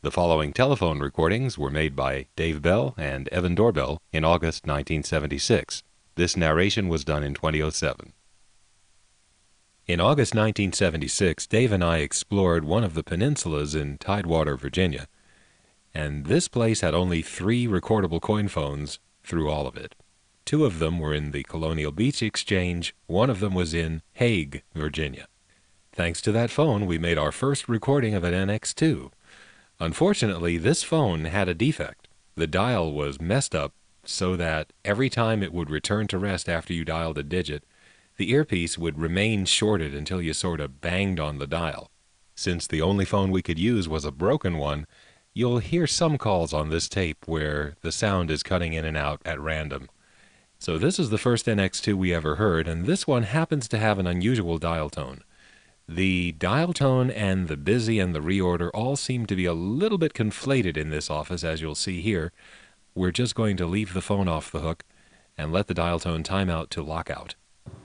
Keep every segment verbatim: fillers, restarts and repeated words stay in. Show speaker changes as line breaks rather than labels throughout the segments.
The following telephone recordings were made by Dave Bell and Evan Doorbell in August nineteen seventy-six. This narration was done in twenty oh seven. In August nineteen seventy-six, Dave and I explored one of the peninsulas in Tidewater, Virginia, and this place had only three recordable coin phones through all of it. Two of them were in the Colonial Beach Exchange, one of them was in Hague, Virginia. Thanks to that phone, we made our first recording of an N X two. Unfortunately, this phone had a defect. The dial was messed up so that every time it would return to rest after you dialed a digit, the earpiece would remain shorted until you sort of banged on the dial. Since the only phone we could use was a broken one, you'll hear some calls on this tape where the sound is cutting in and out at random. So this is the first N X two we ever heard, and this one happens to have an unusual dial tone. The dial tone and the busy and the reorder all seem to be a little bit conflated in this office, as you'll see here. We're just going to leave the phone off the hook and let the dial tone time out to lock out.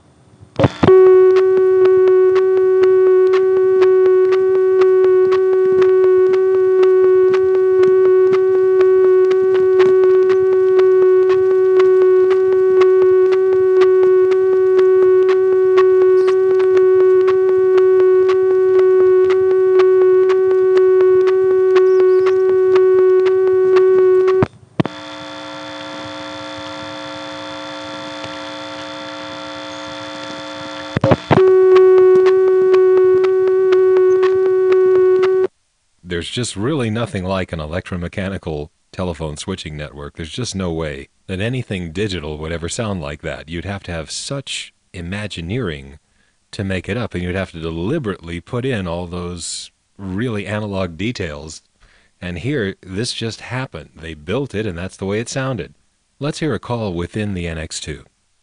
There's just really nothing like an electromechanical telephone switching network. There's just no way that anything digital would ever sound like that. You'd have to have such imagineering to make it up, and you'd have to deliberately put in all those really analog details. And here, this just happened. They built it, and that's the way it sounded. Let's hear a call within the N X two.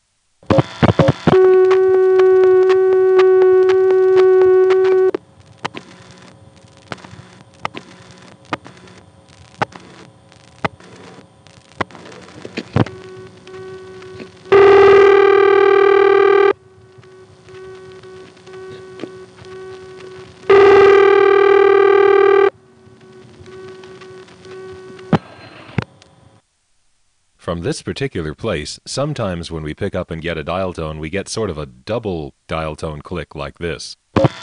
From this particular place, sometimes when we pick up and get a dial tone, we get sort of a double dial tone click like this.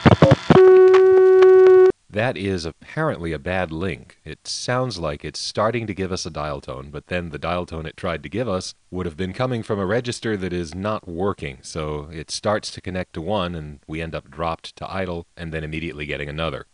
That is apparently a bad link. It sounds like it's starting to give us a dial tone, but then the dial tone it tried to give us would have been coming from a register that is not working, so it starts to connect to one and we end up dropped to idle and then immediately getting another.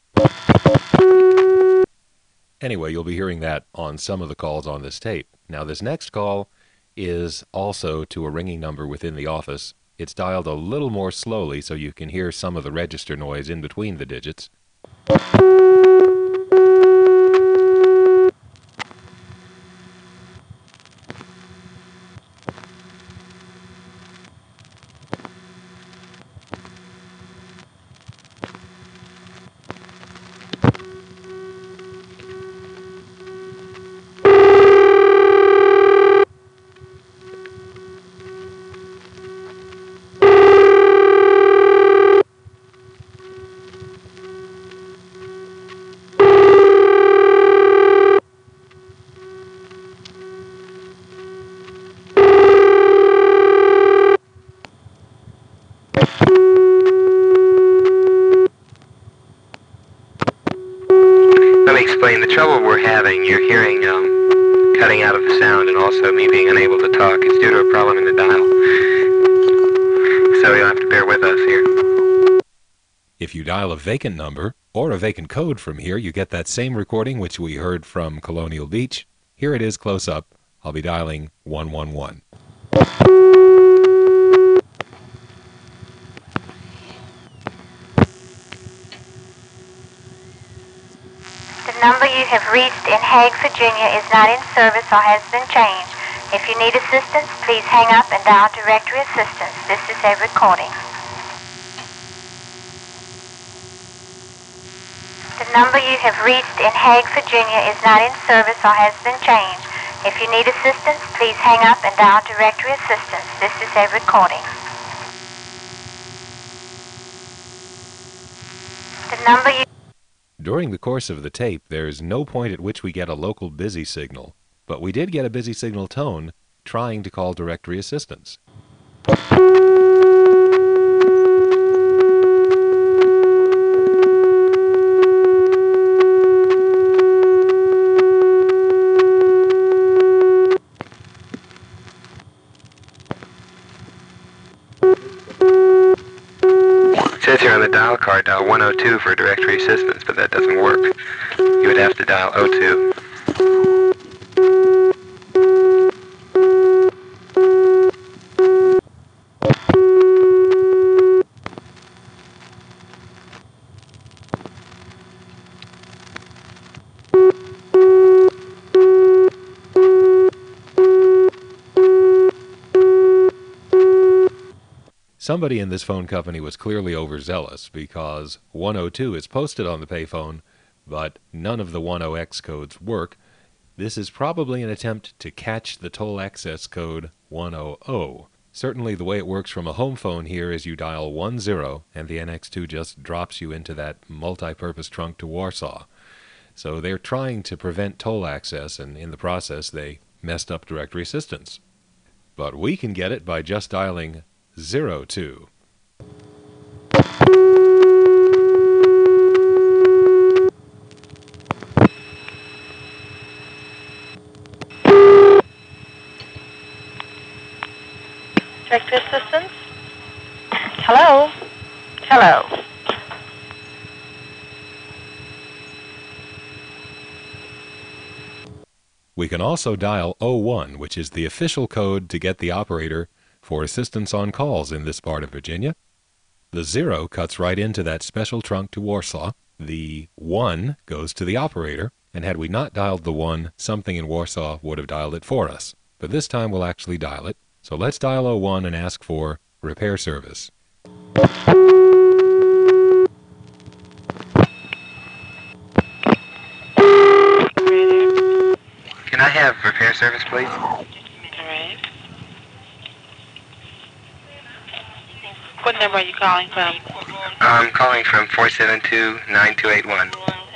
Anyway, you'll be hearing that on some of the calls on this tape. Now, this next call is also to a ringing number within the office. It's dialed a little more slowly so you can hear some of the register noise in between the digits.
Explain the trouble we're having. You're hearing um, cutting out of the sound and also me being unable to talk. It's due to a problem in the dial. So you'll have to bear with us here.
If you dial a vacant number or a vacant code from here, you get that same recording which we heard from Colonial Beach. Here it is close up. I'll be dialing one one one.
The number you have reached in Hague, Virginia is not in service or has been changed. If you need assistance, please hang up and dial directory assistance. This is a recording. The number you have reached in Hague, Virginia is not in service or has been changed. If you need assistance, please hang up and dial directory assistance. This is a recording. The number you
During the course of the tape, there's no point at which we get a local busy signal, but we did get a busy signal tone trying to call directory assistance.
It says here on the dial card, dial one oh two for directory assistance, but that doesn't work. You would have to dial oh two.
Somebody in this phone company was clearly overzealous because one oh two is posted on the payphone, but none of the ten X codes work. This is probably an attempt to catch the toll access code one hundred. Certainly the way it works from a home phone here is you dial one zero and the N X two just drops you into that multi-purpose trunk to Warsaw. So they're trying to prevent toll access, and in the process they messed up directory assistance. But we can get it by just dialing zero two.
Directory assistance? Hello? Hello.
We can also dial oh one, which is the official code to get the operator for assistance on calls in this part of Virginia. The zero cuts right into that special trunk to Warsaw. The one goes to the operator, and had we not dialed the one, something in Warsaw would have dialed it for us. But this time we'll actually dial it. So let's dial oh one and ask for repair service.
Can I have repair service, please?
All right. What number are you calling from?
I'm calling from four seven two, nine two eight one.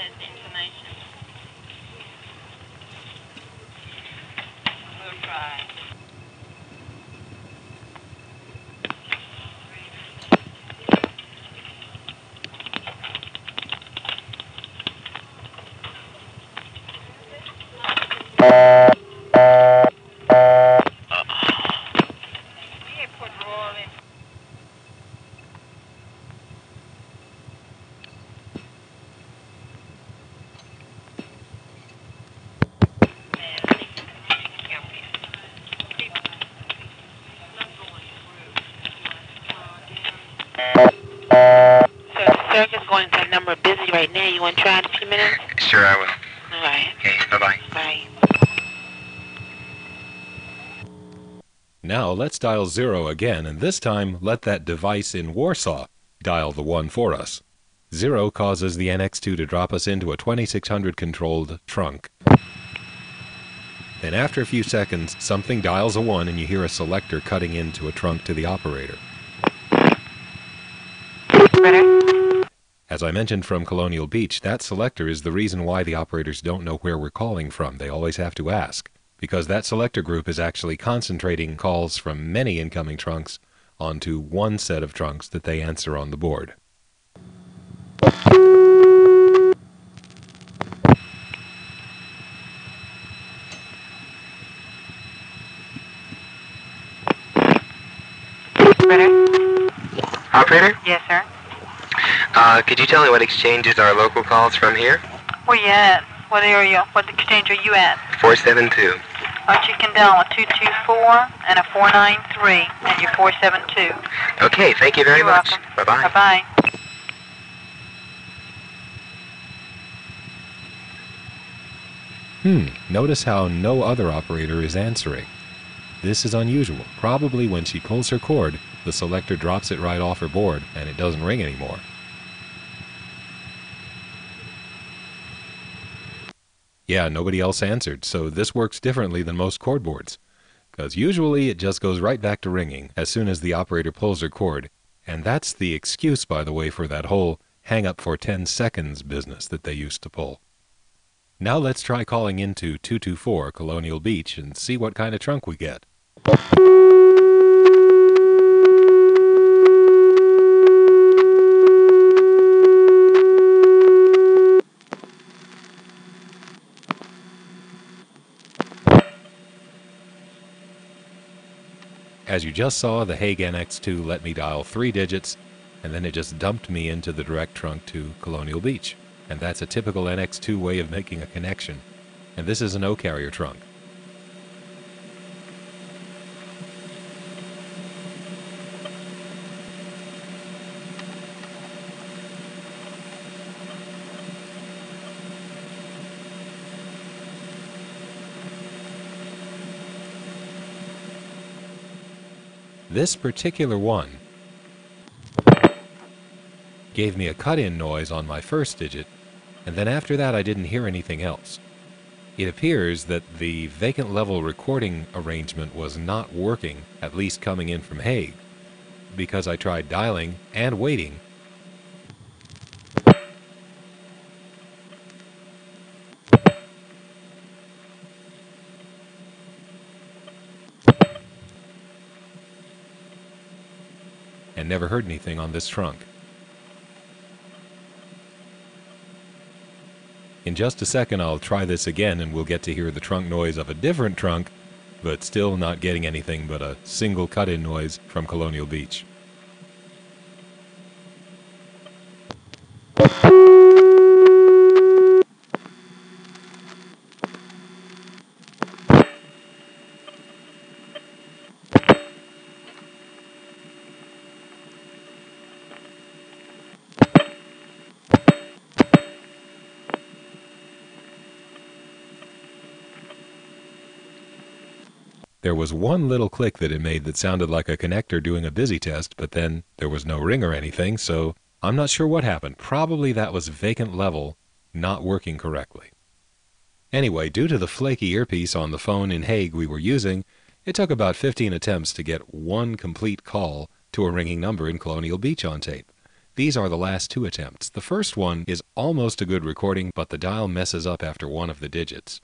Going to a number busy right now. You want to try in a few minutes?
Sure, I will.
All right.
Okay, bye-bye.
Bye.
Now let's dial zero again, and this time let that device in Warsaw dial the one for us. Zero causes the N X two to drop us into a twenty-six hundred controlled trunk. Then after a few seconds, something dials a one and you hear a selector cutting into a trunk to the operator. As I mentioned from Colonial Beach, that selector is the reason why the operators don't know where we're calling from. They always have to ask, because that selector group is actually concentrating calls from many incoming trunks onto one set of trunks that they answer on the board.
Operator?
Yes, sir.
Uh, could you tell me what exchanges are local calls from here?
Where you at? What area? What exchange are you at?
four seven two.
Alright, you can dial a two two four and a four nine three, and you're four seven two.
Okay, thank you very
You're
much.
welcome.
Bye-bye.
Bye-bye.
Hmm, notice how no other operator is answering. This is unusual. Probably when she pulls her cord, the selector drops it right off her board and it doesn't ring anymore. Yeah, nobody else answered, so this works differently than most cord boards. Because usually it just goes right back to ringing as soon as the operator pulls her cord. And that's the excuse, by the way, for that whole hang-up for ten seconds business that they used to pull. Now let's try calling into two two four Colonial Beach and see what kind of trunk we get. As you just saw, the Hague N X two let me dial three digits, and then it just dumped me into the direct trunk to Colonial Beach. And that's a typical N X two way of making a connection. And this is an O-carrier trunk. This particular one gave me a cut-in noise on my first digit, and then after that I didn't hear anything else. It appears that the vacant level recording arrangement was not working, at least coming in from Hague, because I tried dialing and waiting. And never heard anything on this trunk. In just a second I'll try this again and we'll get to hear the trunk noise of a different trunk, but still not getting anything but a single cut-in noise from Colonial Beach. There was one little click that it made that sounded like a connector doing a busy test, but then there was no ring or anything, so I'm not sure what happened. Probably that was vacant level not working correctly. Anyway, due to the flaky earpiece on the phone in Hague we were using, it took about fifteen attempts to get one complete call to a ringing number in Colonial Beach on tape. These are the last two attempts. The first one is almost a good recording, but the dial messes up after one of the digits.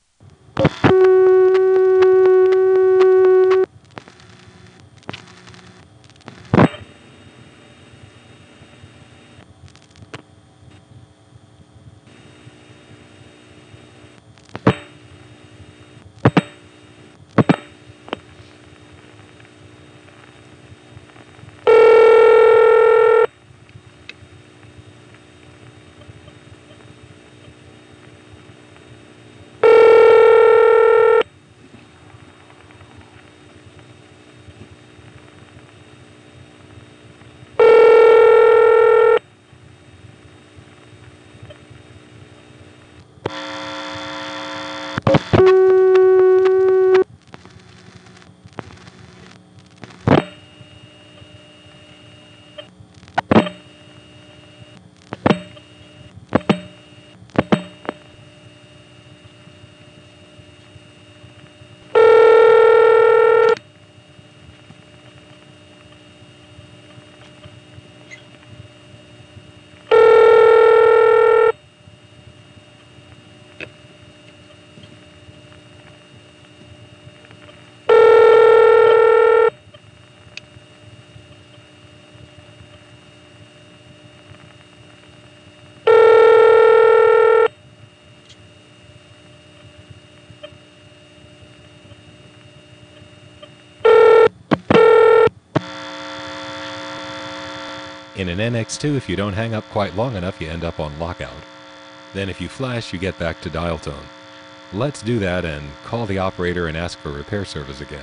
In an N X two, if you don't hang up quite long enough, you end up on lockout. Then if you flash, you get back to dial tone. Let's do that and call the operator and ask for repair service again.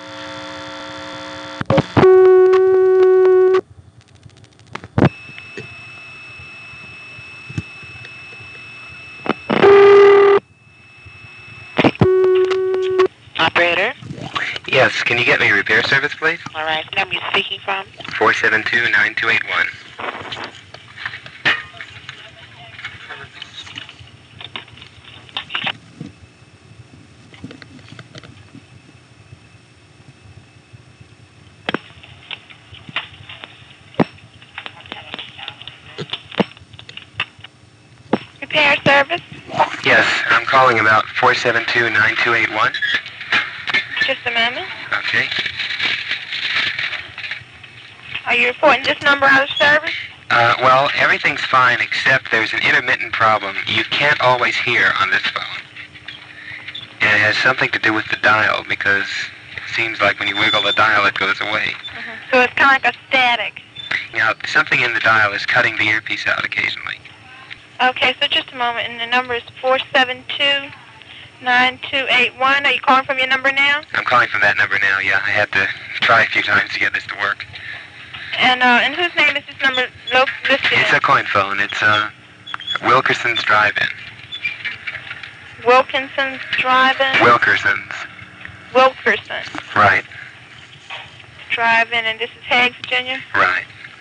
Operator?
Yes, can you get me repair service, please?
All right. What number are you speaking from?
four seven two, nine two eight one. Yes, I'm calling about four seven two, nine two eight one.
Just a moment.
Okay.
Are you reporting this number out of service?
Uh, well, everything's fine except there's an intermittent problem you can't always hear on this phone. And it has something to do with the dial because it seems like when you wiggle the dial, it goes away.
Mm-hmm. So it's kind of like a static.
Now, something in the dial is cutting the earpiece out occasionally.
Okay, so just a moment. And the number is four seven two, nine two eight one. Are you calling from your number now?
I'm calling from that number now, yeah. I had to try a few times to get this to work.
And uh, and whose name is this number lo- listed
It's
in?
a coin phone. It's uh, Wilkerson's Drive-In.
Wilkinson's Drive-In?
Wilkerson's.
Wilkerson
Right,
Drive-In, and this is Hague, Virginia?
right.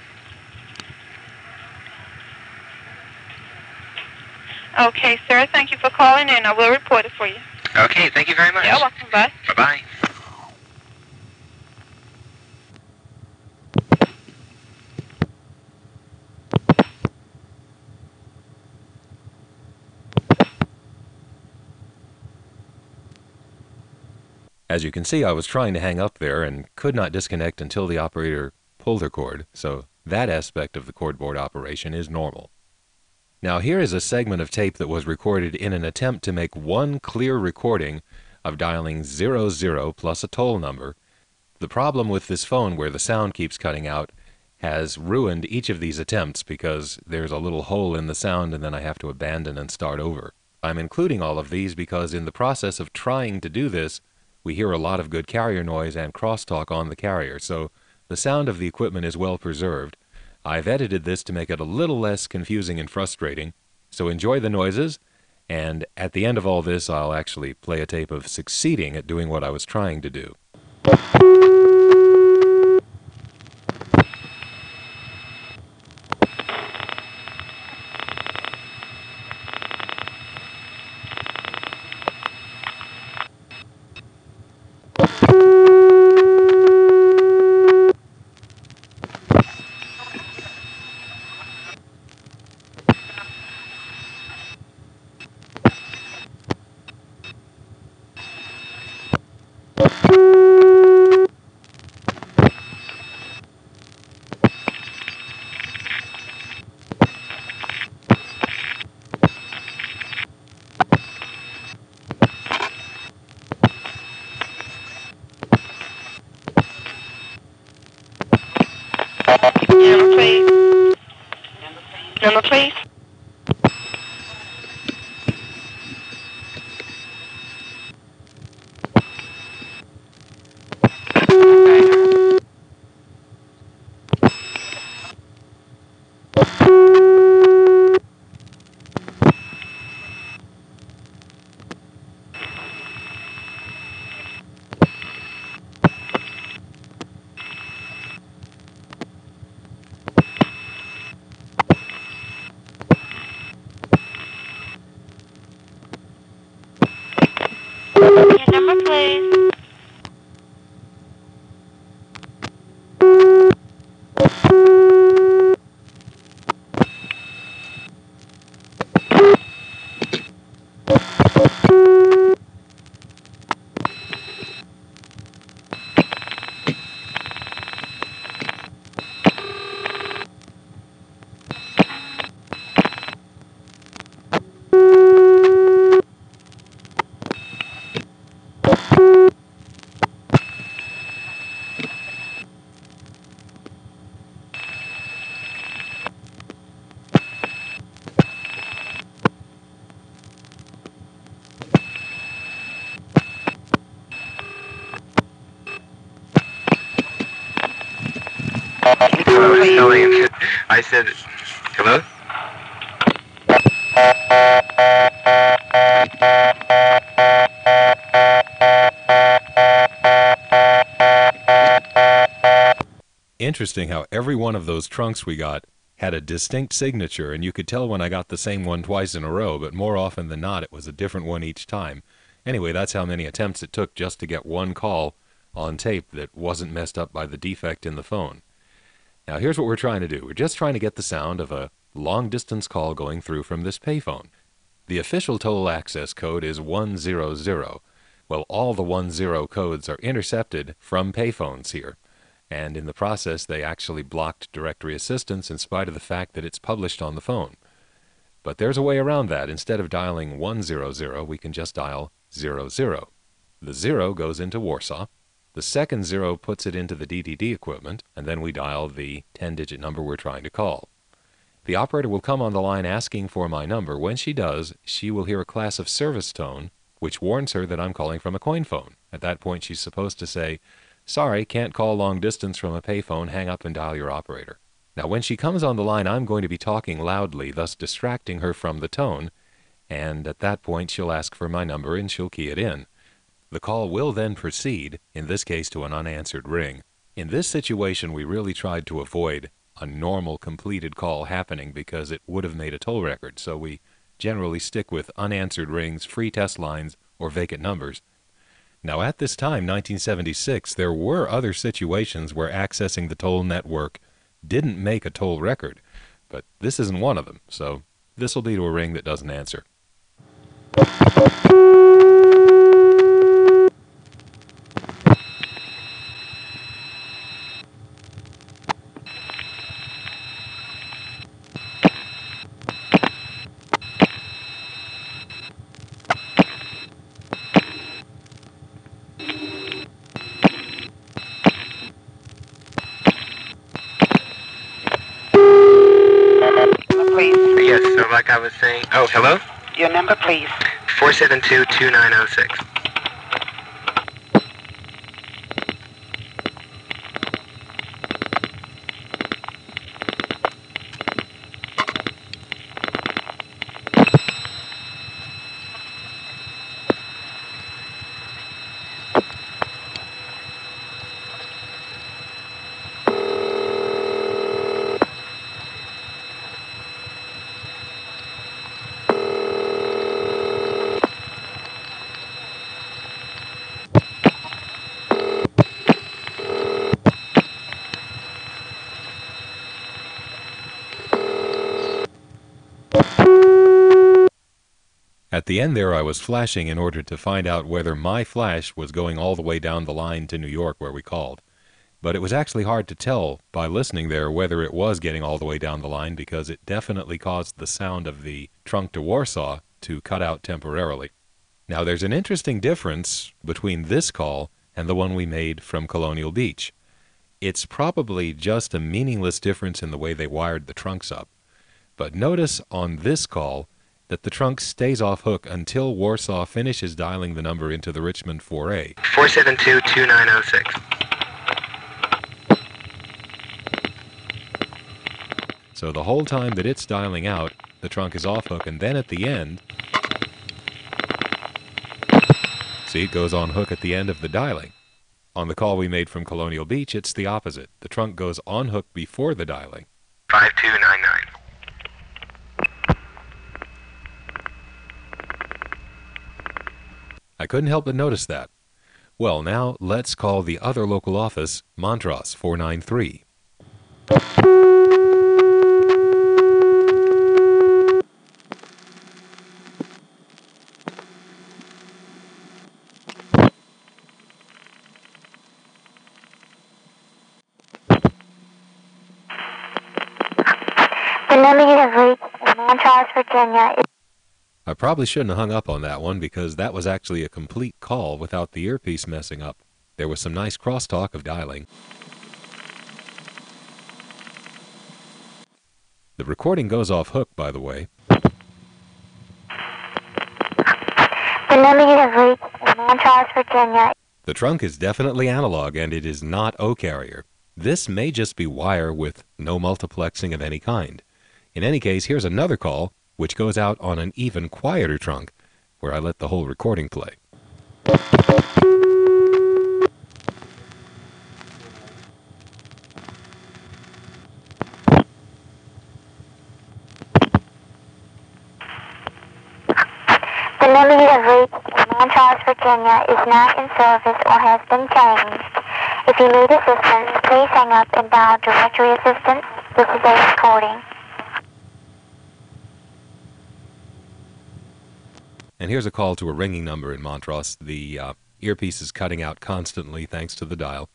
Okay, sir. Thank you for calling in. I will report it for you.
Okay, thank you very much.
You're welcome. Bye.
Bye-bye.
As you can see, I was trying to hang up there and could not disconnect until the operator pulled her cord, so that aspect of the cordboard operation is normal. Now here is a segment of tape that was recorded in an attempt to make one clear recording of dialing zero zero plus a toll number. The problem with this phone where the sound keeps cutting out has ruined each of these attempts because there's a little hole in the sound and then I have to abandon and start over. I'm including all of these because in the process of trying to do this, we hear a lot of good carrier noise and crosstalk on the carrier, so the sound of the equipment is well preserved. I've edited this to make it a little less confusing and frustrating, so enjoy the noises, and at the end of all this I'll actually play a tape of succeeding at doing what I was trying to do.
Number, please. Number, please. Your number, please.
I was telling him, I said, hello?
Interesting how every one of those trunks we got had a distinct signature, and you could tell when I got the same one twice in a row, but more often than not it was a different one each time. Anyway, that's how many attempts it took just to get one call on tape that wasn't messed up by the defect in the phone. Now here's what we're trying to do. We're just trying to get the sound of a long-distance call going through from this payphone. The official toll access code is one zero zero. Well, all the one zero codes are intercepted from payphones here, and in the process they actually blocked directory assistance in spite of the fact that it's published on the phone. But there's a way around that. Instead of dialing one zero zero, we can just dial zero zero. The zero goes into Warsaw, the second zero puts it into the D D D equipment, and then we dial the ten-digit number we're trying to call. The operator will come on the line asking for my number. When she does, she will hear a class of service tone, which warns her that I'm calling from a coin phone. At that point, she's supposed to say, "Sorry, can't call long distance from a payphone, hang up and dial your operator." Now, when she comes on the line, I'm going to be talking loudly, thus distracting her from the tone, and at that point, she'll ask for my number and she'll key it in. The call will then proceed, in this case to an unanswered ring. In this situation, we really tried to avoid a normal completed call happening because it would have made a toll record, so we generally stick with unanswered rings, free test lines, or vacant numbers. Now, at this time, nineteen seventy-six, there were other situations where accessing the toll network didn't make a toll record, but this isn't one of them, so this will be to a ring that doesn't answer.
Yes, so like I was saying... Oh, hello?
Your number, please.
four seven two, two nine zero six.
At the end there, I was flashing in order to find out whether my flash was going all the way down the line to New York where we called. But it was actually hard to tell by listening there whether it was getting all the way down the line because it definitely caused the sound of the trunk to Warsaw to cut out temporarily. Now, there's an interesting difference between this call and the one we made from Colonial Beach. It's probably just a meaningless difference in the way they wired the trunks up. But notice on this call that the trunk stays off hook until Warsaw finishes dialing the number into the Richmond four A.
four seven two, two nine zero six.
So the whole time that it's dialing out, the trunk is off hook, and then at the end, see, it goes on hook at the end of the dialing. On the call we made from Colonial Beach, it's the opposite. The trunk goes on hook before the dialing.
five two nine nine.
I couldn't help but notice that. Well, now let's call the other local office, Montrose four nine three.
The number you have reached in Montrose, Virginia is...
I probably shouldn't have hung up on that one because that was actually a complete call without the earpiece messing up. There was some nice crosstalk of dialing. The recording goes off hook, by the way.
The number you have reached in Montrose, Virginia.
The trunk is definitely analog and it is not O-carrier. This may just be wire with no multiplexing of any kind. In any case, here's another call which goes out on an even quieter trunk, where I let the whole recording play.
The number you have reached in Montrose, Virginia is not in service or has been changed. If you need assistance, please hang up and dial directory assistance. This is a recording.
And here's a call to a ringing number in Montrose. The uh, earpiece is cutting out constantly thanks to the dial.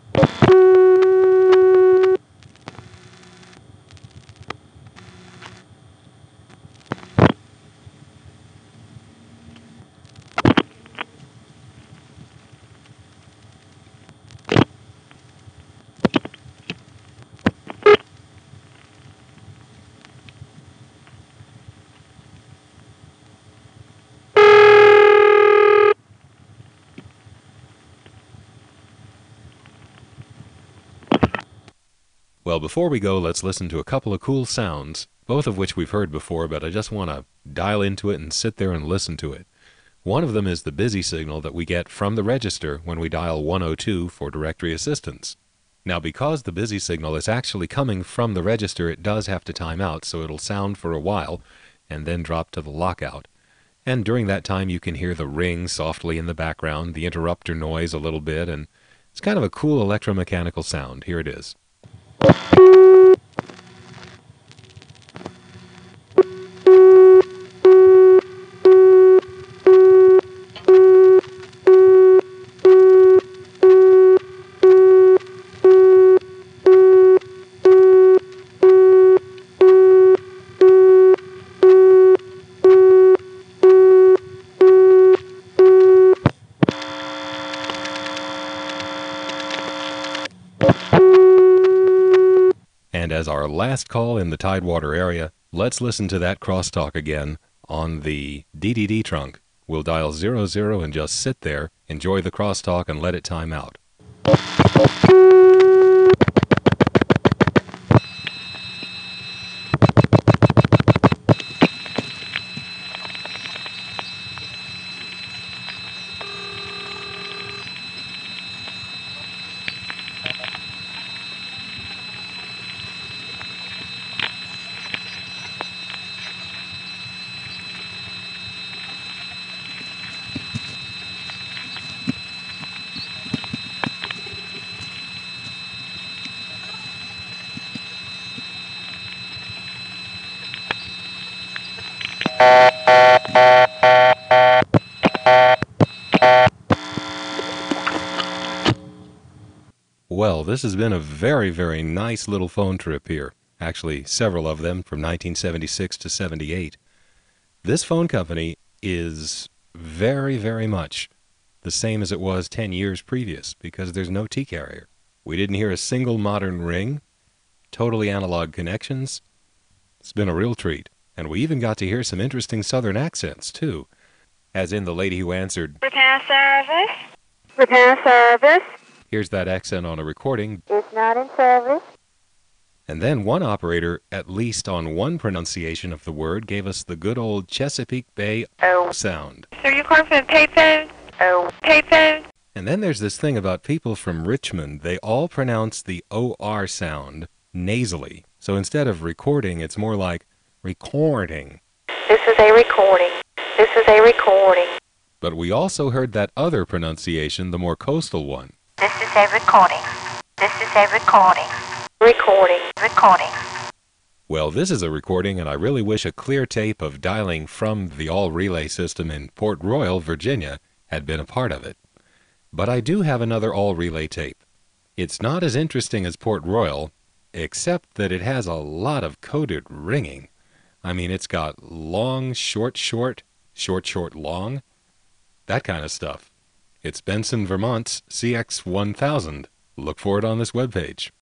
Well, before we go, let's listen to a couple of cool sounds, both of which we've heard before, but I just want to dial into it and sit there and listen to it. One of them is the busy signal that we get from the register when we dial one oh two for directory assistance. Now, because the busy signal is actually coming from the register, it does have to time out, so it'll sound for a while and then drop to the lockout. And during that time, you can hear the ring softly in the background, the interrupter noise a little bit, and it's kind of a cool electromechanical sound. Here it is. And as our last call in the Tidewater area, let's listen to that crosstalk again on the D D D trunk. We'll dial zero zero and just sit there, enjoy the crosstalk, and let it time out. Well, this has been a very, very nice little phone trip here. Actually, several of them from nineteen seventy-six to seventy-eight. This phone company is very, very much the same as it was ten years previous because there's no T-carrier. We didn't hear a single modern ring, totally analog connections. It's been a real treat. And we even got to hear some interesting southern accents, too. As in the lady who answered,
Repair service. Repair service.
Here's that accent on a recording.
It's not in service.
And then one operator, at least on one pronunciation of the word, gave us the good old Chesapeake Bay
Oh.
sound.
So you're calling from the payphone?
Oh.
Payphone?
And then there's this thing about people from Richmond. They all pronounce the O R sound nasally. So instead of recording, it's more like recording.
This is a recording. This is a recording.
But we also heard that other pronunciation, the more coastal one.
This is a recording. This is a recording. Recording. Recording.
Well, this is a recording, and I really wish a clear tape of dialing from the all-relay system in Port Royal, Virginia, had been a part of it. But I do have another all-relay tape. It's not as interesting as Port Royal, except that it has a lot of coded ringing. I mean, it's got long, short, short, short, short, long, that kind of stuff. It's Benson, Vermont's C X one thousand. Look for it on this webpage.